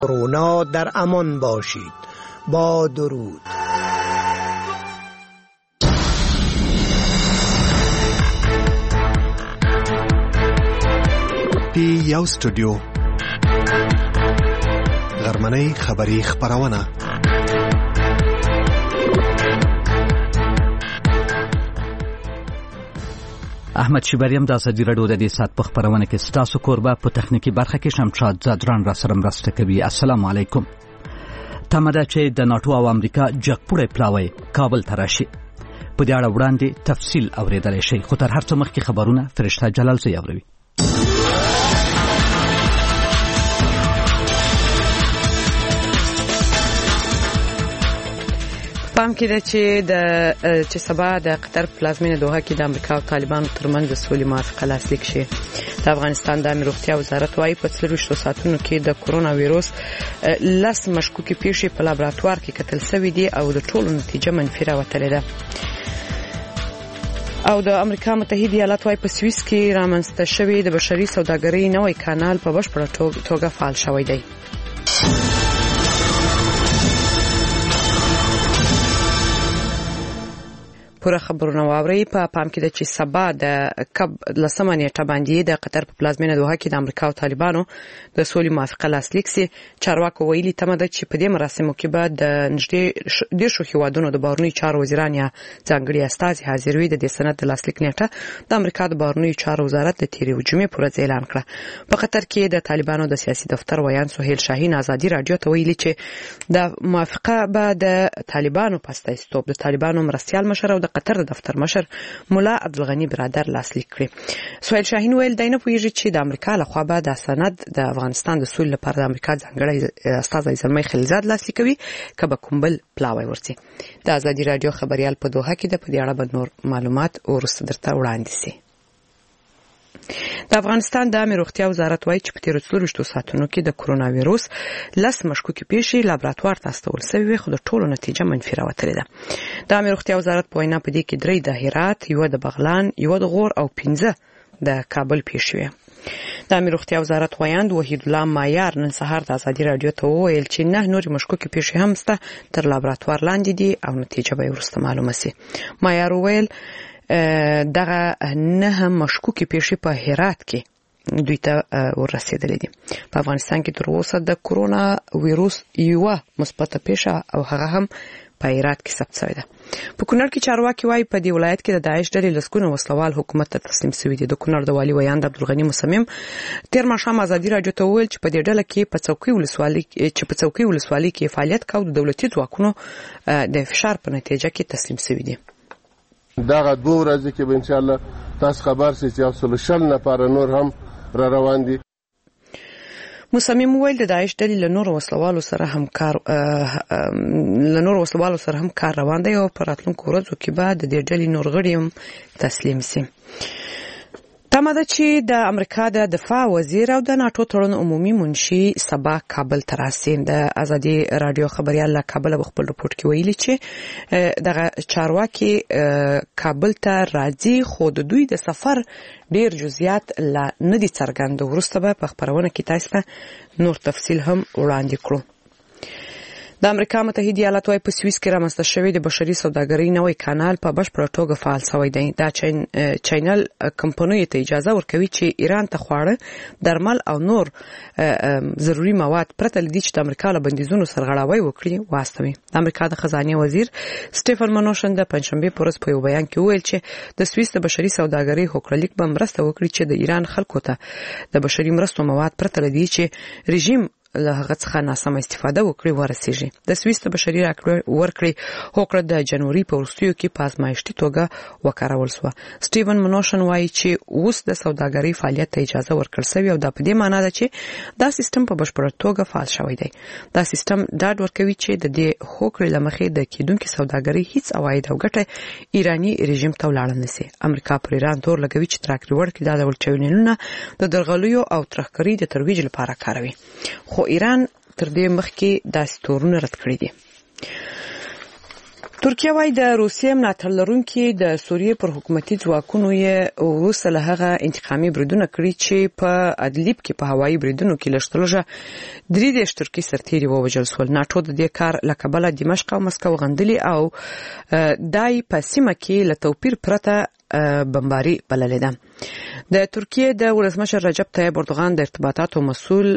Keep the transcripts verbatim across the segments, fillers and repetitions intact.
کرونا در امان باشید. با درود. پی یو استودیو غرمنۍ خبری خبرونه. احمد شیبریم د ازادي راډیو د دې سات په خبرونه کې ستاسو کوربه په تخنیکی برخه کې شمشاد زادران را سره مرسته کوي. السلام علیکم. تمدا چې د ناتو او امریکا جګپوړې پلاوی کابل ته راشي. په دې اړه وړاندې تفصیل اوریدل شي، خو تر هر څه مخکې خبرونه فرشته جلال زی اوروي. پام کې ده چې د چې سبا د قطر پلازمینه دوحه کې د امریکا او طالبانو ترمنځ د سولې موافقه لاسلیک شي. د افغانستان د امنیت روغتیا وزارت وايي په څلوېښتو ساعتونو کې د کرونا وایروس لس مشکوکې پیښې په لابراتوار کې کتل شوې دي او د ټولو نتیجه منفي راوتلې ده. او د امریکا متحده ایالات وايي په سویس کې رامنځته شوی د بشري سوداګرۍ نوې کانال په بشپړه توګه فعال شوی دی. پوره خبرونه واوري. په پام کې ده چې سبا د کب لسمه نیټه باندې د قطر په پلازمینه دوحه کې د امریکا او طالبانو د سولې موافقه لاسلیک شي. چارواکو ویلي تمه ده چې په دې مراسمو کې به د نږدې ډیرو هیوادونو د بهرنیو چارو وزیران یا ځانګړي استازي حاضر وي. د دې سند د لاسلیک نیټه د امریکا د بهرنیو چارو وزارت د تیرې جمعې پر ورځ اعلان کړه. په قطر کې د طالبانو د سیاسي دفتر ویان سهیل شاهین ازادي رادیو ته ویلي چې د موافقه به د طالبانو پاستایستوب د طالبانو مرستيال مشر او د قطر د دفتر مشر مولا عبدالغنی برادر لاسلیک کړي. سهیل شاهین ویل دینه پویږي چې د امریکا لخوا به د سند د افغانستان د سولې لپاره د امریکا ځانګړی استازی زلمی خلیلزاد لاسلیک کوي کبه کومبل پلاوی ورسي. د ازادي رادیو خبريال په دوحه کې د په دې اړه به نور معلومات ورسته درته وړاندې شي. د افغانستان د امنیت روغتیا وزارت وايي چې په تیرو څلوېښتو ساعتونو کې د کرونا وایروس لس مشکوکې پیښې لابراتوار ته استول شوې، خو د ټولو نتیجه منفي راوتلې ده. د امنیت روغتیا وزارت په وینا په دې کې درې د هرات، یو د بغلان، یو د غور او پنځه د کابل پیښې وې. د امنیت روغتیا وزارت ویاند وحید الله مایار نن سهار د ازادي رادیو ته وویل چې نه نورې مشکوکې پیښې هم شته، تر لابراتوار لاندې دي او نتیجه به وروسته معلومه شي. مایار وویل دغه نه هم مشکوکې پیښې په هرات کې دوی ته ورسېدلې دي. په افغانستان کې تر اوسه د کرونا وایروس یو مثبته پیښه او هغه هم په هرات کې ثبت شوې ده. په کونړ کې چارواکي وايي په دې ولایت کې د داعش ډلې لسګونه وسلوال حکومت ته تسلیم شوي دي. د کونړ د والي ویاند عبدالغنی مصمم تیر ماښام ازادي رادیو ته وویل چې په دې ډله کې په څوکۍ ولسوالۍ چې په څوکۍ ولسوالۍ کې فعالیت کاوه د دولتي ځواکونو د فشار په نتیجه کې تسلیم شوي دي. دغه دوه ورځې کې به ان شاء الله تاسو خبر شئ چې یو سل شل نفر نور هم را روان دي. مصمم ویل د داعش ډلې له نور وسلوالو سره هم کار له نور وسلوالو سره هم کار روان دی او په راتلونکو ورځو کې به د دې ډلې نور غړي هم تسلیم شي. تمه ده چې د امریکا د دفاع وزیر او د ناتو تړون عمومي منشي سبا کابل ته راسي. د ازادي رادیو خبريال له کابل په خپل رپورت کې ویلي چې دغه چارواکي کابل ته راځي، خو د دوی د سفر ډیر جزئیات لا نه دي څرګند. وروسته به په خبرونه کې تاسو ته نور تفصیل هم وړاندې کړو. د امریکا متحده ایالات وايي په سویس کې رامنځته شوی د بشري سوداګرۍ نوې کانال په بشپړه توګه فعال شوی دی. دا چینل کمپنیو ته اجازه ورکوي چې ایران ته خواړه، درمل او نور ضروري مواد پرته لدې چې د امریکا له بندیزونو سرغړاوی وکړي واستوي. د امریکا د خزانه وزیر سټیفن منوشن د پنځشنبه په ورځ په یو بیان کې ویل چې د سویس د بشري سوداګرۍ هوکړلیک به مرسته وکړي چې د ایران خلکو ته د بشري مرستو مواد پرته لدې چې رژیم له هغه څخه ناسمه استفاده وکړي ورسیږي. د سویس د بشري ورکړې هوکړه د جنوري په وروستیو کې په ازمایښتي توګه وکارول شوه. سټیون منوشن وایي چې اوس د سوداګرۍ فعالیت ته اجازه ورکړل شوې او دا په دې معنی ده چې دا سیستم په بشپړه توګه فعال شوی دی. دا سیستم ډاډ ورکوي چې د دې هوکړې لمخې د کېدونکو سوداګرۍ هیڅ عواید او ګټه ایرانی رژیم ته ولاړ نه شي. امریکا پر ایران تور لګوي چې تراکړې ورکړي دا ډول چینلونه د درغلیو او ترهګرۍ د ترویج لپاره کاروي، خو ایران تر دې مخکې داسې تورونه رد کړی دي. ترکیه وايي د روسیې ملاتړ لرونکي د سوریې پر حکومتي ځواکونو یې وروسته له هغه انتقامي بریدونه کړي چې په ادلیب کې په هوایي بریدونو کې لشتلوجه درې د ترکی سرتیري ووژل شول. ناتو د دې کار لکبله دمشق او مسکو غندلي او دای په سیمه کې له توپیر پرته بمباري بللې ده. د ترکیې د ولسمشر رجب طیب اردوغان د ارتباطاتو مسؤل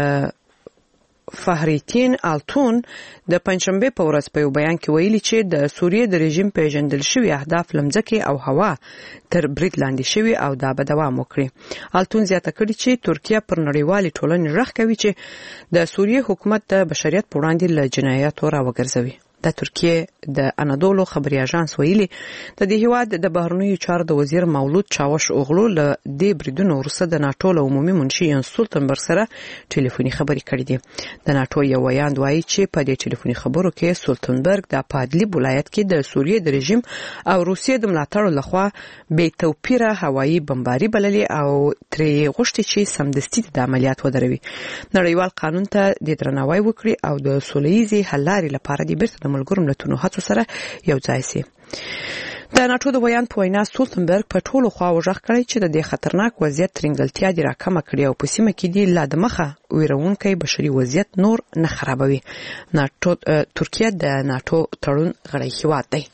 فهریتین آلتون د پنځشنبه په ورځ په یو بیان کې ویلي چې د سوریې د رژیم پیژندل شوی اهداف لمځکه او هوا تر برید لاندې شوی او دا به دوام وکړي. آلتون زیاته کړي چې ترکیه پر نړیوالي ټولنې رغ کوي چې د سوریې حکومت د بشریت پر وړاندې له جنایاتو راوګرځوي. د ترکیه د انادولو خبري اژانس ویلي د دې هیواد د بهرنیو چارو د وزیر مولود چاوش اوغلو له دې بریدونو وروسته د ناتو له عمومي منشي یان سولتنبرګ سره ټلیفوني خبري کړې دي. د ناتو یو ویاند وایي چې په دې ټلیفوني خبرو کې سولتنبرګ د پادلیب ولایت کې د سوریې د رژیم او روسیې د ملاتړ لخوا بې توپیره هوایي بمباري بللې او ترې غوښتي چې سمدستي د عملیات ودروي. نړیوال قانون ته د درناوی وکړي او د سولهییزې حل لارې لپاره د بیرته ملګرو ملتونو هڅو سره یو ځای شي. د ناتو د بیان په وینا سولتنبرګ په ټولو خواو ژغ کړی چې د دې خطرناک وضعیت ترنګلتیا دی راکمه کړي او په سیمه کې دی لا د مخه ویرونکي بشري وضعیت نور نه خرابوي. ناتو ترکیه د ناتو تړون غړی هیواد دی.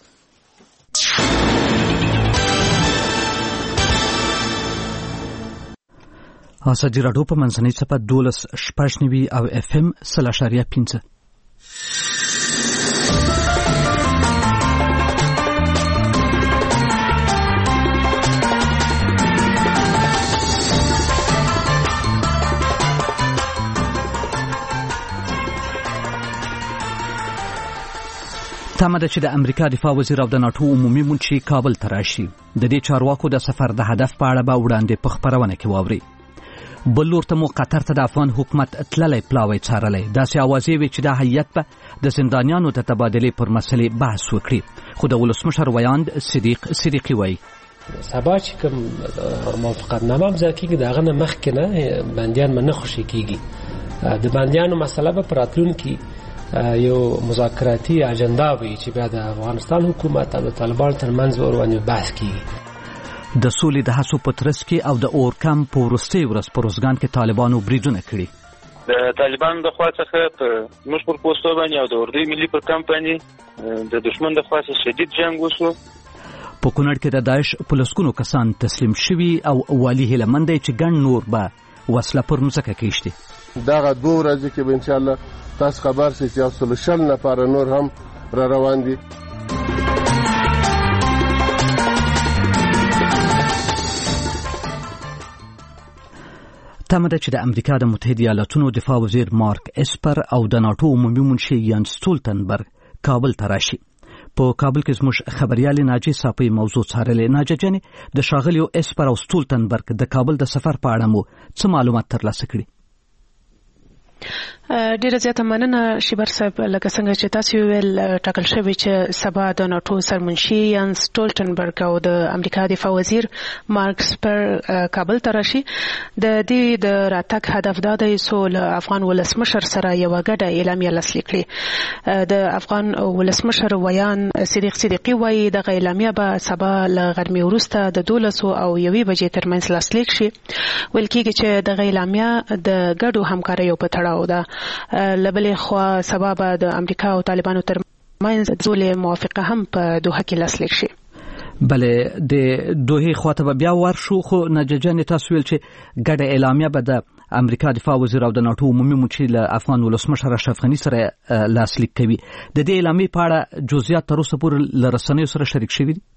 ازادي راډیو په منځنۍ صفحه دولس شپږ نوي او اف ام سلاشاریا پنځه. تمه ده چې د امریکا دفاع وزیر او د ناتو عمومي منشي کابل ته راشي. د دې چارواکو د سفر د هدف په اړه به وړاندې په خبرونه کې واوري. بل لور ته مو قطر ته د افغان حکومت تللی پلاوی څارلی. داسې اوازې وي چې دا هیئت به د زندانیانو د تبادلې پر مسلې بحث وکړي. خو د ولسمشر ویاند صدیق صدیقي وایي سبا چې کوم موافقتنامه امضا کیږي د هغه نه مخکې نه بندیان نه خوشي کیږي. د بندیانو مسله به پر راتلونکي یو مذاکراتي اجنډا وي چې بیا د افغانستان حکومت او د طالبانو ترمنځ ورونه بحث کیږي. د سولې د هڅو په ترڅ کې او د اورکم په وروستۍ ورځ په روزګان کې طالبانو بریدونه کړي. د طالبانو د خوا څخه په موږ پر پوسټو باندې او د اردوی ملي پر کمپایني د دشمن د خوا څخه شدید جنگ وشو. په کونړ کې د داعش په لسګونو کسان تسلیم شوي او والي هیله مند چې ګڼ نور به وسله پر مځکه کېږدي. دغه دوه ورځې کې به ان شاء الله تاسو خبر شئ چې یو سل شل نفر نور هم را روان دي. تمه ده چې د امریکا د متحده ایالاتونو دفاع وزیر مارک اسپر او د ناتو عمومي منشي یان سټولتنبرګ کابل ته راشي. په کابل کې زموږ خبريال ناجی صاحب موضوع څارلې. ناجی جنې د شاغلیو اسپر او سټولتنبرګ د کابل د سفر په اړه مو څه معلومات ترلاسه کړي؟ ډیره زیاته مننه شیبر صاحب. لکه څنګه چې تاسو ویل ټاکل شوی چې سبا د ناتو سرمنشي یان سټولټنبرګ او د امریکا دفاع وزیر مارک اسپر کابل ته راشي. د دې د راتګ هدف دا دی چې له افغان ولسمشر سره یو غډه اعلامیه لاسلیک کړي. د افغان ولسمشر ویان صدیق صدیقي وایي د اعلامیه به سبا له غرمې وروسته د دولس او یوې بجې ترمنځ لاسلیک شي. ویل کېږي چې د اعلامیه د ګډو همکاریو په تړاو ده. لبلې خو سبب د امریکا او طالبانو ترمنځ د زولې موافقه هم په دوحه کې لاسلیک شي. بلې د دوحه خواته به بیا ورشو. خو نججن تاسو ویل چې ګډه اعلامیه به د امریکا دفاع وزیر او د ناتو عمومي منشي له افغان ولسمشر اشرف غني سره لاسلیک کوي. د دې اعلامیې په اړه جزئیات تر اوسه پورې له رسنیو سره شریک شوي دي.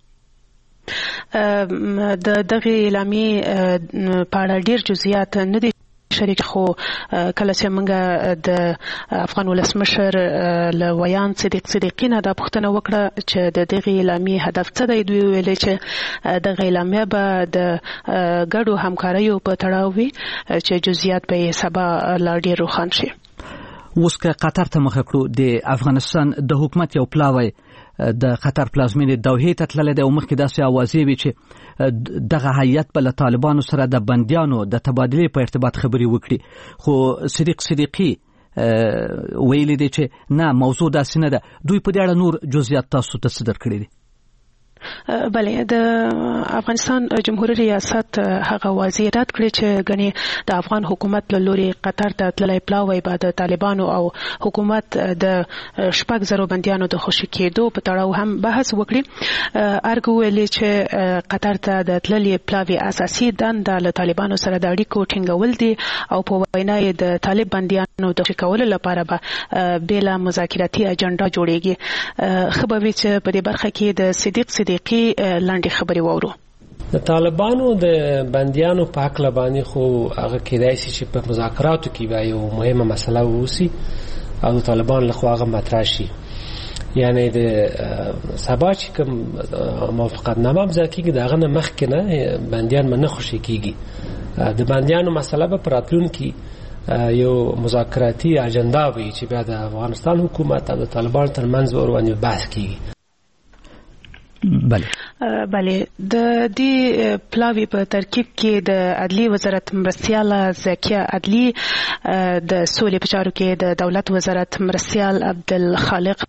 د دغه اعلامیې په اړه ډیر جزئیات نه دي شریک. خو کله چې موږ د افغان ولسمشر له ویان صدیق صدیقي نه د پوښتنه وکړه چې د دغه اعلامیې هدف څه دی، دوی ویلي چې دغه اعلامیه به د ګډو همکاریو په تړاو وي چې جزئیات به سبا لا ډیر روښانه شي. اوس که قطر ته مخه کړو، د افغانستان د حکومت یو پلاوی د قطر پلازمینې دوحې ته تللی دی او مخکې داسې اوازې وي چې دغه هیئت به له طالبانو سره د بندیانو د تبادلې په ارتباط خبرې وکړي. خو صدیق صدیقي ویلي دي چې نه موضوع داسې نه ده. دوی په دې اړه نور جزئیات تاسو ته څه درکړي دي؟ بله، د افغانستان جمهوریت ریاست هغه واضح رد کړی چې غني د افغان حکومت له لوري قطر ته تللی پلاوی به د طالبانو او حکومت د شپږ زرو بندیانو د خوشي کېدو په تړاو هم بحث وکړي. ارګو ویلي چې قطر ته د تللی پلاوی اساسي دنده له طالبانو سره د اړیکو ټینګول دي او په وینا یې د طالب بندیانو د خوشي کولو لپاره به بېله مذاکراتي اجنډا جوړیږي. خو به وي چې په دې برخه کې د صدیق صدیق کی لاندې خبري وورو. د طالبانو د بندیانو په حق لبانی خو هغه کېدای شي چې په مذاکراتو کې به یو مهمه مسله ووسی او د طالبان له خوا هغه مطرح شي. یعنی د سبا چې کوم موافقتنامه امضا کېږي د هغه نه مخکې نه بندیان به نه خوشي کېږي. د بندیانو مسله به په راتلونکي یو مذاکراتي اجنډا وي چې بیا د افغانستان حکومت او د طالبانو ترمنځ ورونه بحث کېږي. بله بله د دې پلاوی په ترکیب کې د عدلی وزارت مرستیال زکیه عدلی، د سولې په چارو کې د دولت وزارت مرستیال عبدالخالق.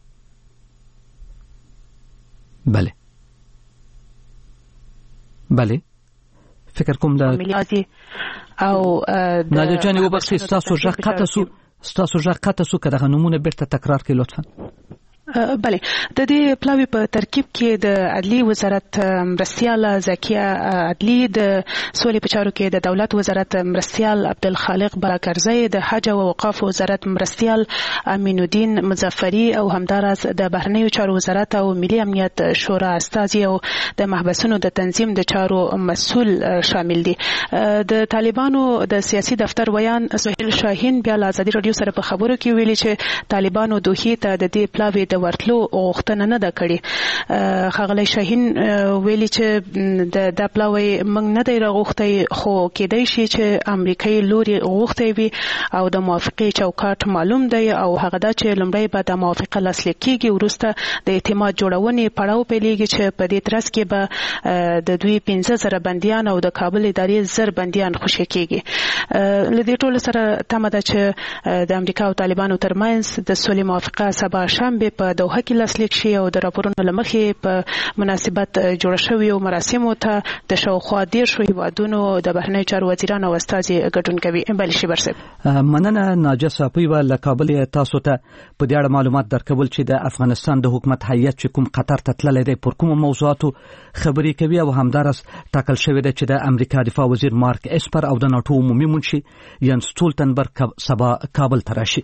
بله بله فکر کوم د او نادر جان وبخښئ ستاسو غږ قطع سو ستاسو غږ قطع سو که دغه نمونه بیرته تکرار کړئ لطفا. بله، د دې پلاوی په ترکیب کې د عدلی وزارت مرستیال زکیه عدلی، د سولې په چارو کې د دولت وزارت مرستیال عبدالخالق براکرزی، د حج او اوقاف وزارت مرستیال امین الدین مظفری او همداراز د بهرنیو چارو وزارت او ملي امنیت شورا استازي او د محبسونو د تنظیم د چارو مسؤل شامل دي. د طالبانو د سیاسي دفتر ویان سهیل شاهین بیا له ازادي رادیو سره په خبرو کې ویلي چې طالبانو دوحې ته د دې پلاوی د ورتلو غوښتنه نه ده کړې. ښاغلی شاهین ویلي چې د دا پلاوی موږ نه دی راغوښتی، خو کېدای شي چې امریکایي لوري غوښتی وي او د موافقې چوکاټ معلوم دی او هغه دا چې لومړی به د موافقه لاسلیک کېږي، وروسته د اعتماد جوړونې پړاو پیلېږي چې په دې ترڅ کې به د دوی پنځه زره بندیان او د کابل ادارې زر بندیان خوشي کېږي. له دې ټولو سره تمه ده چې د امریکا او طالبانو ترمنځ د سولې موافقه سبا شنبه په دوحه کې لاسلیک شي او د راپورونو له مخې په مناسبت جوړ شویو مراسمو ته د شاوخوا دېرشو هیوادونو د بهرنیو چارو وزیران او استازي ګډون کوي. بله شي برسب مننه ناجیه صافی و له کابل تاسو ته په دې اړه معلومات درکول چې د افغانستان د حکومت هیئت چې کوم قطر ته تللی دی پر کومو موضوعاتو خبرې کوي او همداراز ټاکل شوې ده چې د امریکا دفاع وزیر مارک اسپر او د ناټو عمومي منشي ینس سټولټنبرګ سبا کابل ته راشي.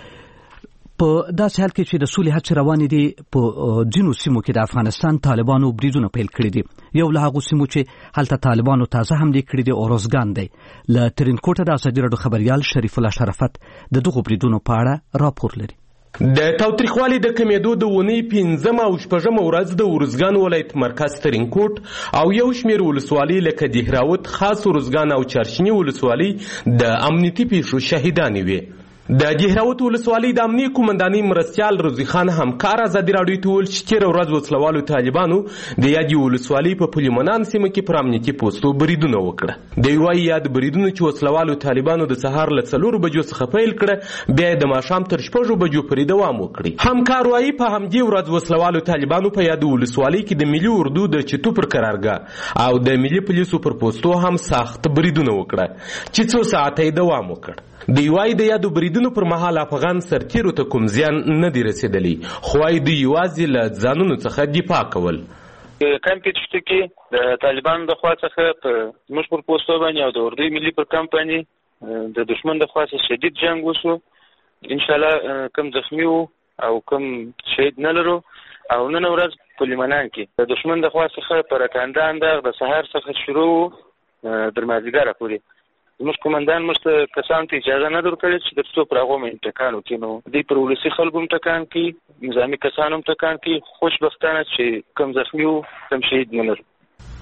په داسې حال کې چې د سولې هڅې روانې دي په ځینو سیمو کې د افغانستان طالبانو بریدونه پیل کړي دي. یو له هغو سیمو چې هلته طالبانو تازه حملې کړي دي اورزګان دی. له ترینکوټه د ازادي راډیو خبریال شریف الله شرافت د دغو بریدونو په اړه راپور لري. د تاوتریخوالي د کمیدو د اونۍ پنځمه او شپږمه ورځ د ارزګان ولایت مرکز ترینکوټ او یو شمېر ولسوالۍ لکه دهراوت، خاص ارزګان او چارشیني ولسوالۍ د امنیتي پیښو شاهدانې وې. د دهراوت ولسوالۍ د امنیه قومندانۍ مرستیال رضی خان همکار ازادي راډیو ته وویل چې تېره ورځ وسلوالو طالبانو د یادې ولسوالۍ په پلیمنان سیمه کې پر امنیتي پوستو بریدونه وکړه. دوی وایي یاد بریدونه چې وسلوالو طالبانو د سهار له څلورو بجو څخه پیل کړه بیا د ماښام تر شپږو بجو پورې دوام وکړي. همکار وایي په همدې ورځ وسلوالو طالبانو په یاد ولسوالۍ کې د ملي اردو د چتو پر قرارګاه او د ملي پولیسو پر پوستو هم سخت بریدونه وکړه چې څو ساعته یې دوام وکړ. دوی وایي د یادو بریدونو پر مهال افغان سرتیرو ته کوم زیان نه دی رسېدلی، خو وایي دوی یوازې له ځانونو څخه دفاع کول. کمپ چې کې د طالبانو د خوا څخه په موږ پر پوستو باندې او د اردوی ملي پر کمپ باندې د دشمن د خوا څخه شدید جنگ وشو. انشاءالله کم زخمی وو او کم شهید نه لرو او نن ورځ په لیمنان کې د دشمن د خوا څخه په رکاندان د سهار څخه شروع تر مازدیګره پورې زموږ قومندان موږ ته کسانو ته اجازه نه درکړې چې د څو پر هغو مې امتحان وکړي. نو دوی پر ولسي خلکو امتحان کوي، نظامي کسانو امتحان کوي. خوشبختانه چې کم زخمي وو کم شهید نه لرو.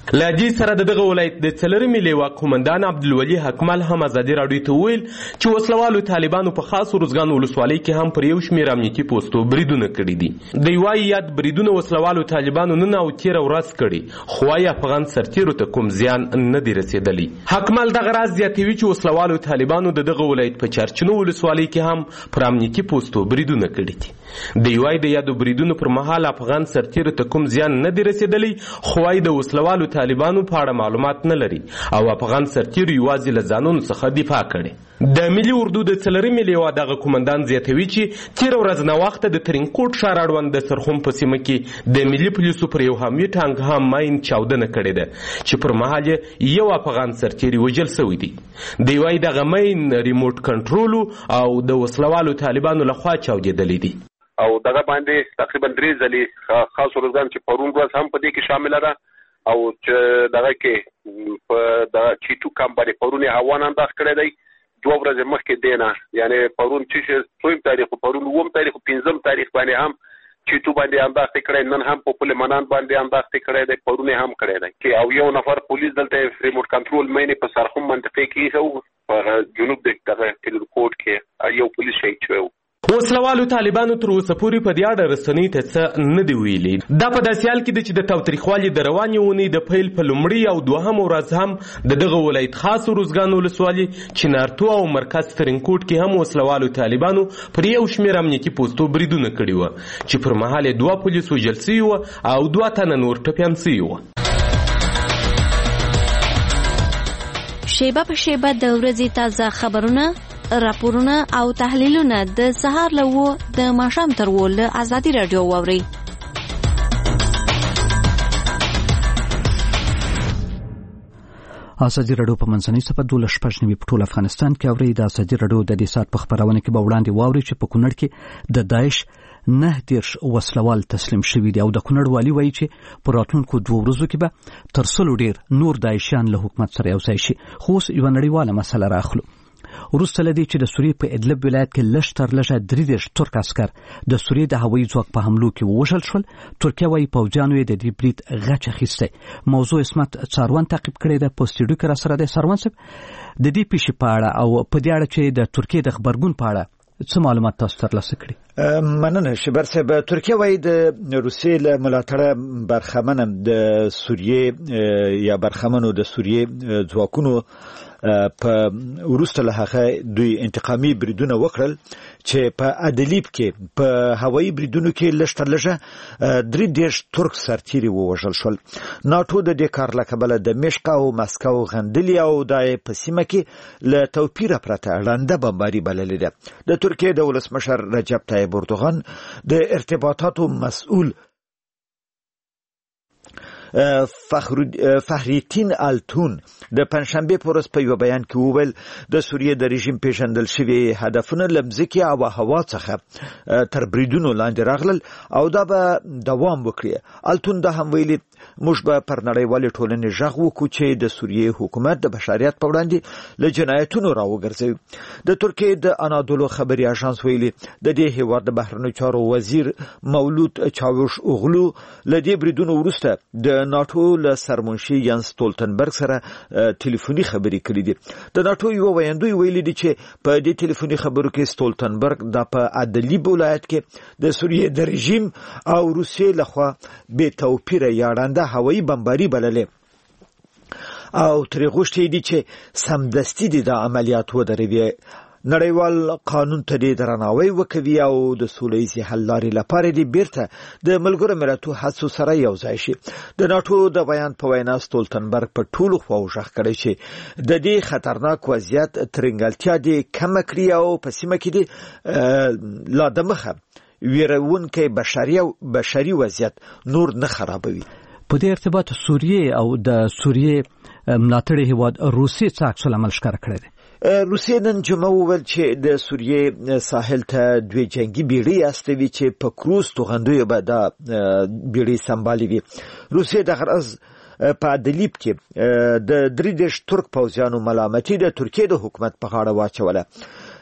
له دې سره د دغه ولایت د څلورمې لیوا قومندان عبدالولي حکمل هم ازادي راډیو ته وویل چې وسلوالو طالبانو په خاص ارزګان ولسوالۍ کې هم پر یو شمېر امنیتي پوستو بریدونه کړي دي. دوی وایي یاد بریدونه وسلوالو طالبانو نن او تېره ورځ کړي، خو وايي افغان سرتیرو ته کوم زیان نه دی رسېدلی. حکمل دغه راز زیاتوي چې وسلوالو طالبانو د دغه ولایت په چارچینو ولسوالۍ کې هم پر امنیتي پوستو بریدونه کړي دي. دوی وایي د یادو بریدونو پر مهال افغان سرتیرو ته کوم زیان نه دی رسېدلی، خو وايي د وسلوالو طالبانو په اړه معلومات نه لري او افغان سرتیرو یوازې له ځانونو څخه دفاع کړې. د ملي اردو د څلورمې لیوا دغه قومندان زیاتوي چې تېره ورځ ناوخته د ترینکوټ ښار اړوند د سرخوم په سیمه کې د ملي پولیسو پر یو حامي ټانک هم ماین چاودنه کړې ده چې پر مهال یو افغان سرتیری وژل سوی دی. دوی وایي دغه ماین ریموټ کنټرولو او د وسلوالو طالبانو لخوا چاودېدلی دی. او دغه باندې تقریبا درې ځلې خاص ارزګان چې پرون ورځ هم په دې کې شامله ده او چې دغه کې په د چیټو کم باندې پرون هوان انداز کړی دی. دوه ورځې مخکې دی نه، یعنې پرون چې څویم تاریخ پرون اووم تاریخ پنځم تاریخ باندې هم چیټو باندې انداز کړی، نن هم په پل منان باندې انداز کړی دی، پرون هم کړی دی او یو نفر پولیس دلته ریموټ کنټرول مینې په سرخوم منطقې کې او په جنوب د دغه تلکوټ کې یو پولیس شهید شوی. وسلوالو طالبانو تر اوسه پورې په دې اړه رسنیو ته څه نه دي ویلي. دا په داسې حال کې ده چې د تاوتریخوالي د روانې اونۍ د پیل په لومړۍ او دوهمه ورځ هم د دغه ولایت خاص ارزګان ولسوالي چنارتو او مرکز ترینکوټ کې هم وسلوالو طالبانو پر یو شمېر امنیتي پوستو بریدونه کړي وه چې پر مهال یې دوه پولیس وژل سوي وه او دوه تنه نور ټپیان سوي وه. شیبه په شیبه د ورځې تازه خبرونه، راپورونه او تحلیلونه د سهار له وو د ماښام تر وو له ازادي راډیو واورئ. ازادي راډیو په منځنۍ صفحه دولس شپږ نوي په ټول افغانستان کې اورئ. د ازادي راډیو د دې ساعت په خبرونه کې به وړاندې واورئ چې په کونړ کې د داعش نه دیرش وسلوال تسلیم شوي دي او د کونړ والي وایي چې په راتلونکو دوه ورځو کې به تر سلو ډېر نور داعشیان له حکومت سره یو ځای شي. خو اوس یوه نړیواله مسله راخلو. وروسته له دې چې د سوریې په ادلب ولایت کې لږ تر لږه درې دېرش ترک عسکر د سوریې د هوایي ځواک په حملو کې ووژل شول، ترکیه وایي پوځیانو یې د دې برید غچ اخیستی. موضوع اسمت څاروان تعقیب کړی ده. په سټوډیو کې راسره دی څاروان صاحب. د دې پیښې په اړه او په دې اړه چې د ترکیې د خبرګون په اړه څه معلومات تاسو ترلاسه کړي؟ مننه شبر صاحب. ترکیه وایي د روسیې له ملاتړه برخمنه د سوریې یا برخمنو د سوریې ځواکونو په وروسته له هغه دوی انتقامي بریدونه وکړل چې په ادلیب کې په هوایي بریدونو کې لږ تر لږه درې دېرش ترک سرتیري ووژل شول. ناټو د دې کار له کبله د مشق او مسکو غندلي او د په سیمه کې له توپیره پرته ړنده بمباري بللې ده. د ترکیې د ولسمشر رجب طیب اردوغان د ارتباطاتو مسؤل فخریدین التون د پنځشنبه په ورځ په یو بیان کې وویل د سوریې د رژیم پیژندل شوی هدفونه لمځکي او هوا څخه تر بریدونو لاندې راغلل او دا به دوام وکړي. التون دا هم ویلي موږ به پر نړیوالې ټولنې غږ وکړو چې د سوریې حکومت د بشریت په وړاندې له جنایتونو راوګرځوي. د ترکیې د انادولو خبري اژانس ویلي د دې هیواد د بهرنیو چارو وزیر مولود چاوش اوغلو له دې بریدونو وروسته د ناټو له سرمنشي ینس ستولتنبرګ سره ټلیفوني خبرې کړې دي. د ناټو یو ویاندوی ویلي دي چې په دې ټلیفوني خبرو کې ستولتنبرګ د په ادلیب ولایت کې د سوریې د رژیم او روسیې لخوا بې توپیره یا ړنده هوایي بمباري بللې او ترې غوښتي دي چې سمدستي د عملیات ودروي، نړیوال قانون ته د درناوی وکوي او د سولهییزې حل لارې لپاره د بیرته د ملګرو ملتونو هڅو سره یو ځای شي. د ناټو د بیان په وینا ستولتنبرګ په ټولو خواو غږ کړی چې د دې خطرناک وضعیت ترنګلتیا دې کمه کړي او په سیمه کې د لا دمخه ویرونکي بشري او بشري وضعیت نور نه خرابوي. په دې ارتباط سوریې او د سوریې ملاتړي هیواد روسیې څه عکس العمل ښکاره کړی دی؟ روسیې نن جمعه وویل چې د سوریې ساحل ته دوی جنگي بیړۍ استوي چې په کروز توغندیو به دا بیړۍ سمبالي وي. روسیې د غرض په ادلیب کې د درې دېرش ترک پوځیانو ملامتي د ترکیې د حکومت په غاړه واچوله.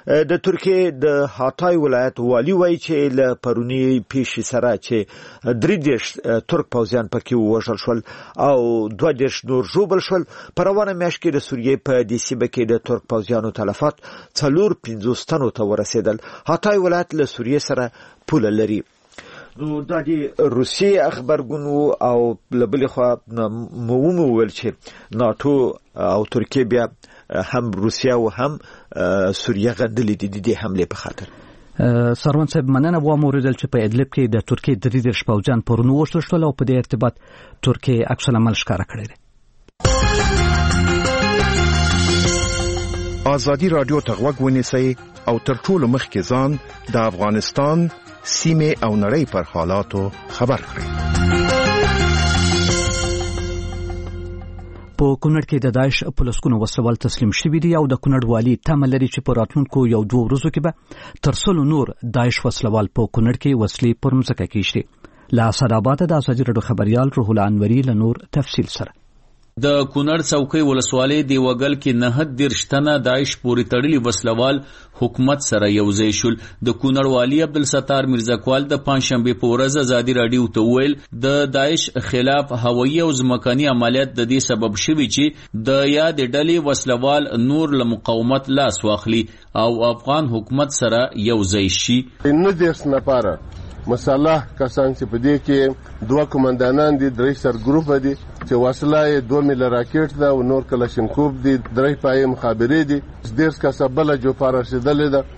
د ترکیه د هاتای ولایت والی وایي چې له پرونی پیښې سره چې درې دیش ترک پوځیان پکې ووژل شول او دوه دیش نور ژوبل شول. په روانه میاشت کې د سوریې په دې سیمه کې د ترک پوځیانو تلفات څلور پنځوس تنو ته ورسېدل. هاتای ولایت له سوریې سره پوله لري. نو دا د روسیې خبرګون او لبلې خو مو وویل چې ناتو او ترکیه بیا هم روسیه او هم سوریه غندلې دي د دې حمله په خاطر. سروان صاحب مننه و موریدل چې په ادلب کې د ترکیه درې دیرش پوځیان پرونو وشتل شول او په دې ارتباط ترکیه عکس العمل ښکاره کړی دی. ازادي رادیو ته غوږ ونیسئ او تر ټولو مخکې ځان د افغانستان سیمه او نړۍ پر حالاتو خبر کړئ. په کونړ کې د داعش پولیسونو وسوال تسلیم شوی دی او د کونړ والی تمه لري چې په راتلونکو یو دوه ورځو کې به تر سلو نور داعش وسلوال په کونړ کې وسلې پر مځکه کېږدي. له اسداباد د ازادي رادیو خبريال روح الله انوري له نور تفصیل سره. د کونړ څوکۍ ولسوالۍ دی وګل کې نه د رښتنه داعش پورې تړلي وسلوال حکومت سره یو ځای شول. د کونړ والی عبدالستار میرزاکوال د پنځشنبه په ورځ ازادي رادیو ته ویل د داعش خلاف هوایي او ځمکني عملیات د دې سبب شوي چې د یاد ډلې وسلوال نور له مقاومت لاس واخلي او افغان حکومت سره یو ځای شي. نه دیش نفره مسلح کسان چې په دې کې دوه کمانډانان دي، درې سر ګروپ دي چې وسله یې دوه میله راکټ ده او نور کلاشینکوف دي، درې پایې مخابرې دي، ډېر کسه بله جوپه رسېدلې ده.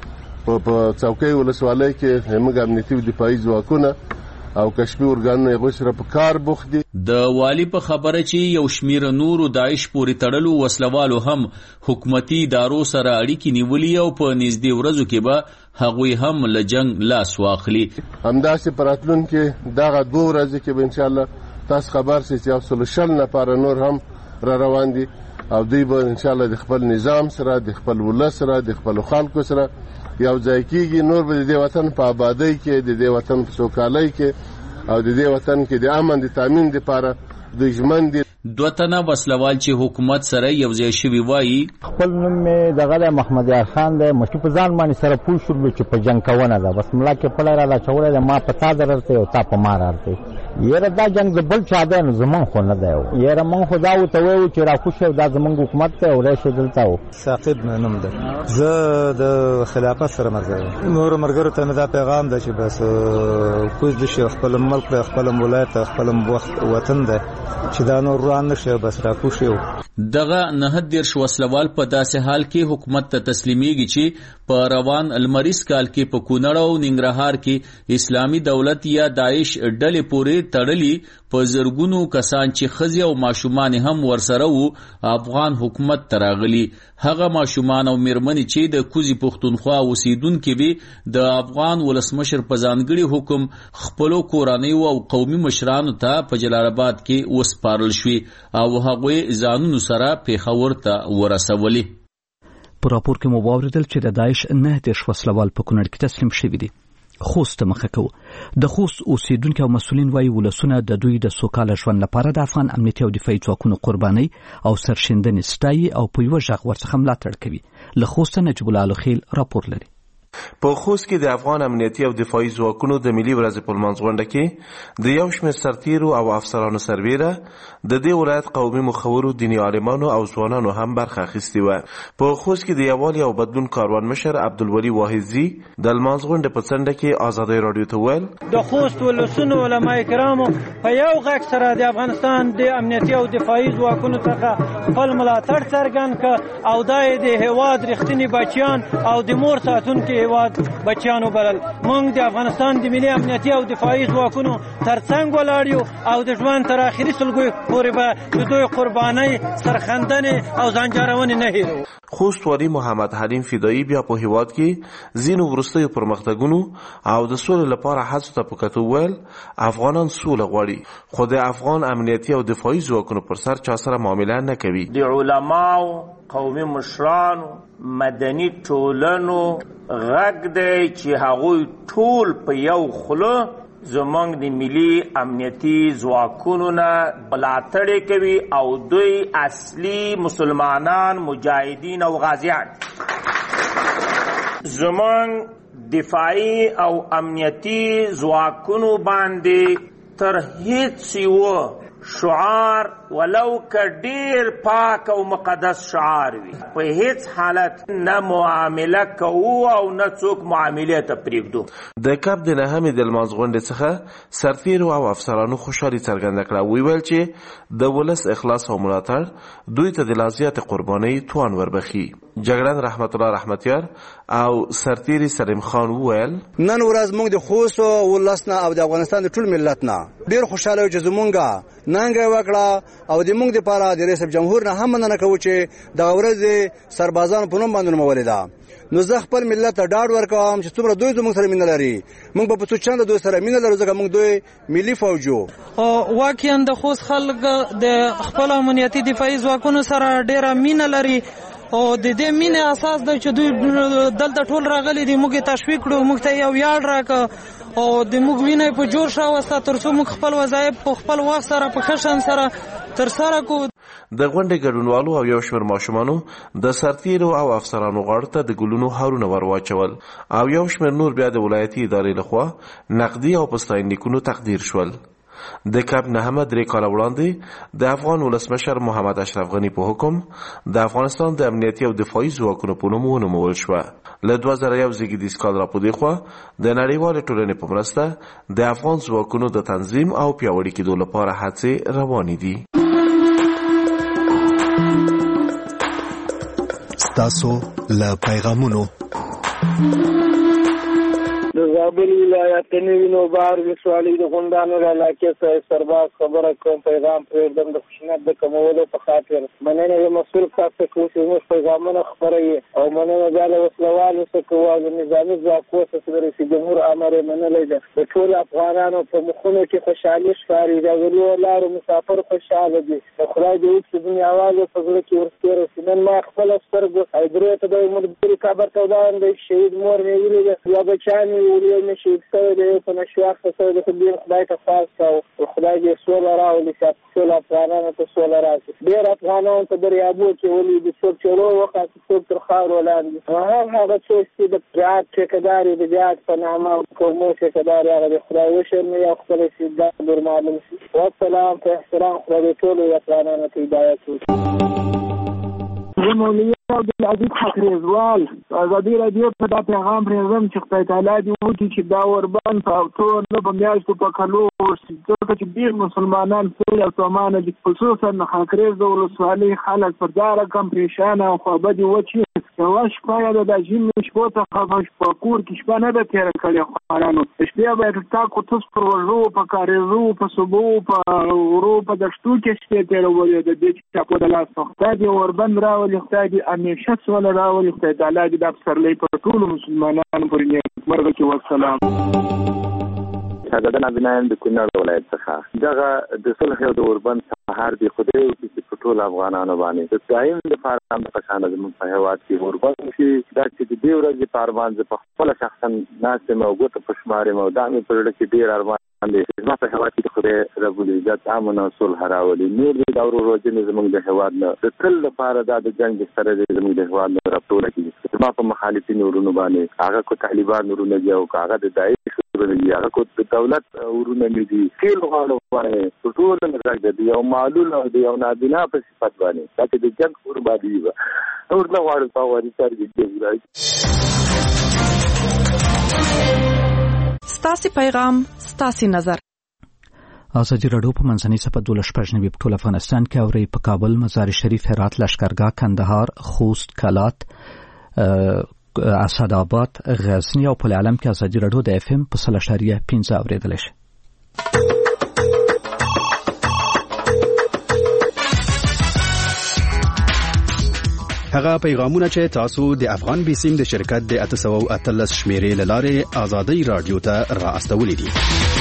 په څوکۍ ولسوالۍ کې زموږ امنیتي او دفاعي ځواکونه او کشفي ارګانونه یې غوښره په کار بوخت دي. د والی په خبره چې یو شمیر نورو داعش پورې تړلو وسلوالو هم حکومتي ادارو سره اړیکې نیولې او په نږدې ورځو کې به هغوی هم له جنگ لاس واخلي. همداسې په راتلونکي دغه دوه ورځې کې به انشاءالله تاسو خبر شئ چې یو سل شل نفره نور هم را روان دي او دوی به انشاءالله د خپل نظام سره د خپل ولس سره د خپل خلکو سره یو ځای کېږي. نور به د دې وطن په آبادۍ کې، د دې وطن په سوکالۍ کې او د دې وطن کې د امن د تامین لپاره د ژمن دي. دوه تنه وسلوال چې حکومت سره یو ځای شوي وایي خپل نوم مې دغه محمد یار خان دی. مشکل په ځان باندې سره پوه شولو چې په جنګ کوونه ده، بس ملا کې پړی را لاچولی ده، ما په تا دررته او تا په ما رارته. یاره دا جنګ د بل چا دی نو زمونږ خو نه دی. یاره موږ خو دا ورته وایو چې راکوښ یو دا زمونږ حکومت دی او راشي دلته و. ثاقب مې نوم دی، زه د خلافت سره ملګری یم. نورو ملګرو ته مې دا پیغام دی چې بس کوز دي شي خپل ملک دی، خپل ولایت، خپل وطن دی چې دا نور روان نشي، بس راکوښ یو. دغه نه دیرش وسلوال په داسې حال کې حکومت ته تسلیمیږي چې په روان المریز کال کې په کونړ او ننګرهار کې اسلامي دولت یا داعش ډلې پورې تړلي په زرګونو کسان چې ښځې او ماشومان هم ورسره وو افغان حکومت ته راغلي. هغه ماشومان او میرمنې چې د کوزي پښتونخوا اوسیدونکي وي د افغان ولسمشر په ځانګړي حکم خپلو کورنیو او قومي مشرانو ته په جلال آباد کې وسپارل شوي او هغوی ځانونو سره پیښور ته ورسولي. په راپور کې مو واوریدل چې د داعش نه دیرش وسلوال په کونړ کې تسلیم شوي دي. خوست مخه کوو. د خوست اوسیدونکو او مسؤلین وایي ولسونه د دوی د سوکاله ژوند لپاره د افغان امنیتي او دفاعي ځواکونو قرباني او سرښندنې ستایي او په یوه غږ ورڅخه ملاتړ کوي. له خوست نجیب الله الخیل راپور لري. په خوست کې د افغان امنیتي او دفاعي ځواکونو د ملي ورځې په لمانځ غونډه کې د یو شمېر سرتیرو او افسرانو سربیره د دې ولایت قومي مخورو، دیني عالمانو او ځوانانو هم برخه اخیستې وه. په خوست کې د یووالي او بدلون کاروان مشر عبدالولي واحدزي د لمانځ غونډې په څنډه کې ازادۍ راډیو ته ویل د خوست ولسونو علما کرامو په یو غږ سره د افغانستان د امنیتي او دفاعي ځواکونو څخه خپل ملاتړ څرګند کړ او دا یې د هېواد رښتیني بچیان او د مور ساتونکي هیواد بچیانو بلل. موږ د افغانستان د ملي امنیتي او دفاعي ځواکونو ترڅنګ ولاړ یو او د ژوند تر اخري سلګیو پورې به د دوی قربانۍ، سرښندنې او ځانجارونې نه هیرو. خوست والی محمد حلیم فدایی بیا په هیواد کې ځینو وروستیو پرمختګونو او د سولې لپاره هڅو ته په کتو ویل افغانان سوله غواړي، خو د افغان امنیتي او دفاعي ځواکونو پر سر چا سره معامله نه کوي. د علماو، قومي مشرانو، مدني ټولنو غږ دی چې هغوی ټول په یو خوله زمونږ د ملي امنیتي ځواکونو نه ملاتړ کوي او دوی اصلي مسلمانان، مجاهدین او غازیان زمونږ دفاعي او امنیتي ځواکونو باندې تر هیڅ یوه شعار ولو که ډیر پاک او مقدس شعار وي په هیڅ حالت نه معامله کوو او نه څوک معاملې ته پرېږدو. د کب د نهمې د لمانځ غونډې څخه سرتیرو او افسرانو خوشحالي څرګنده کړه. ویل چې د ولس اخلاص او ملاتړ دوی ته د لا زیاتې قربانۍ توان وربخي. جګړن رحمت الله رحمتیار او سرتیری سلیم خان وویل نن ورځ موږ د خوست ولس نه او د افغانستان د ټول ملت نه ډیر خوشاله یو چې زمونږه ننګه وکړه او د موږ لپاره د رئیس جمهور نه هم مننه کوو چې د ورځ سربازانو په نوم باندې مولده. نو زه خپل ملت ته ډاډ ورکوم چې څومره دوی زموږ سره مینه لري. موږ په څو چنده دوی سره مینه لرو ځکه موږ دوی ملي فوجو. او واقعا د خوست خلک د خپل امنیتي دفاعي ځواکونو سره ډیره مینه لري او د دې مینې اساس دی چې دوی دلته ټول راغلي دي. موږ تشویق کړو، موږ ته یو یاد راکړه او د موږ وینې په جوړ راوسته تر څو موږ خپل وظایف په خپل وخت سره په ښه شان سره ترسره کړو. د غونډې ګډونوالو او یو شمېر ماشومانو د سرتیرو او افسرانو غاړو ته د ګلونو هارونه ور واچول او یو شمېر نور بیا د ولایتي ادارې لخوا نقدي او په ستاینلیکونو تقدیر شول. د کب نهمه درې کاله وړاندې د افغان ولسمشر محمد اشرف غني په حکم د افغانستان د امنیتي او دفاعي ځواکونو په نوم ونومول شوه. له دوه زره یو زېږدیز کال راپدې خوا د نړیوالې ټولنې په مرسته د افغان ځواکونو د تنظیم او پیاوړي کېدو لپاره هڅې روانې دي. ستاسو له پیغامونو د زابل ولایت نوی نوبار ولسوالۍ د غونډانو له علاقې څخه سرباز خبره کوم. پیغام پرېږدم د خشونت د کمولو په خاطر. مننه د مسؤل کس څخه کوو چې زموږ پیغامونه خپروي او مننه بیا له وسلوالو څخه کوو او د نظامي ځواکو څخه د رئیس جمهور امر یې منلی ده. د ټولو افغانانو په مخونو کې خوشحالي ښکاري. د غلو لارو مسافر خوشحاله دي. د خدای دې وکړي چې دنیا اواز په زړه کې ورتېره شي. نن ما خپله سترګو حیدرې ته د ملګري قبر ته ولاړم. شهید مور مې ولیده، دوه بچیان مې ولیدل، مې شهید شوی دی، په نشو اخته شوی دی. خو ډېر خدای ته خواست کوو خدای دې سوله راولي چې ټول افغانانو ته سوله راشي. ډېر افغانان په دریابو کې ولیدي، څوک چې ورو وخاستي، څوک تر خاورو لاندې. هغه هغه څوک چې د جهاد ټیکهدار د جهاد په نامه قومو ټیکهدار هغه د خدای وشرموي او خپل استعداد ور معلوم شي. والسلام په احترام خدای دې ټولو افغانانو ته هدایت وکړي. زه مولوي عبدالعزیز حق رضوان ازادي راډیو ته دا پیغام پرېږدم چې خدای تعالی دې وکړي چې دا اوربند په ټول نه په میاشتو په کلو ورسي، ځکه چې ډېر مسلمانان سوله او سامانه دي. خصوصا حق رض د ولسوالۍ خلک پر دا رقم پریشانه او خوابدي وو چې یوه شپه یې د دا ژمي شپو څخه په کور کې شپه نه ده تېره کړې. خوارانو شپې به یې تا کوټس پر وژو، په کاریزو، په صوبو، په غرو، په دښتو کې شپې تېرولې. د دې چاپو د لاس خدای دې اوربند راولي، خدای دې همیشه سوله راولي. خدای تعالی دې دا پسرلی پر ټولو مسلمانانو پورې نیکمرغه کړي. والسلام. شهادتنا بنایم د کونړ ولایت څخه دغه د صلح او د اوربند سهار دی خدای وکړي چې په ټول افغانانو باندې د دایم د فارم د پښانه زموږ په هېواد کې اوربند شي. دا چې د دې ورځې په ارمان زه په خپله شخصا ناست یم او ګوته په شمار یم او دا مې په زړه کې ډېر ارمان دی زما په هېواد کې د خدای رب العزت امن او صلح راولي. نور دې دا وروروجنې زموږ د هېواد نه د تل لپاره دا د جنګ بستره دی زموږ د هېواد نه راټوله کړي. زما په مخالفینو ورونو باندې هغه کو طالبان ورونه دي او هغه د داعش ورونه دي، هغه کو د دولت ورونه دي. ټول غواړو باندې ټول نه راځي دی او معلول او دی او نابینا په صفت باندې دا چې د جنګ قرباني وي نور نه غواړو په واري سره دې راځي. ستاسو پیغام ستاسو نظر. ازادي راډیو په منځنۍ صفحه دوله شپږ نوي په ټول افغانستان کې اوري په کابل، مزار شریف، هرات، لشکرګاه، کندهار، خوست، کلات، اسداباد، غزنی او په عالم کې ازادي راډیو د اف ام په سل اشاریه پنځه اوریدل شي. هغه پیغامونه چې تاسو د افغان بیسیم د شرکت د اته سوه او اتلس شمیرې لاره ازادي رادیو ته را استولې دي.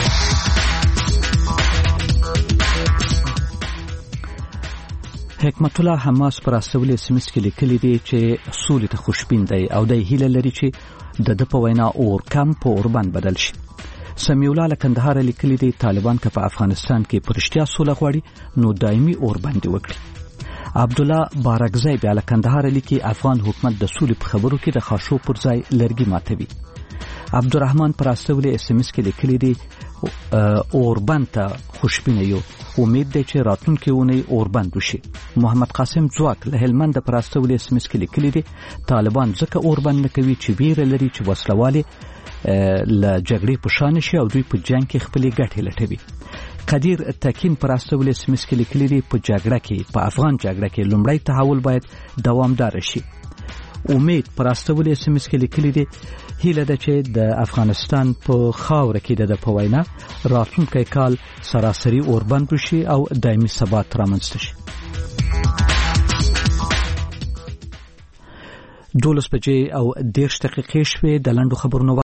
حکمت الله حماس پر استولې سیمس کې لیکلي دي چې سولې ته خوشبین دی او د هیله لري چې د د په وینا اور کم په اوربند بدل شي. سمیع الله لکندهار لیکلي دي طالبان که په افغانستان کې پرشتیا سوله غواړي نو دایمي اوربند وکړي. عبدالله بارکزی بیا له کندهار لیکي افغان حکومت د سولې په خبرو کې د خاشو پر ځای لرګي ماتوي. عبدالرحمن پر استولې اس ام اس کې لیکلي دي اوربند ته خوشبینه یو، امید دی چې راتلونکي اونۍ اوربند وشي. محمد قاسم ځواک له هلمند پر استولې اس ام اس کې لیکلي دي طالبان ځکه اوربند نه کوي چې ویره لري چې وسلوالې له جګړې په شان شي او دوی په جنگ کې خپلې ګټې لټوي. قدیر تکین پر استولې اس ام اس کې لیکلي دي په جګړه کې په افغان جګړه کې لومړی تحول باید دوامدار شي. امید پر استولې اس ام اس کې لیکلي دي هیله ده چې د افغانستان په خاوره کې د په وینا راتلونکی کال سراسري اوربند وشي او دایمي ثبات رامنځته شي. دولس بجې او دېرش دقیقې شوې د لنډو خبرونو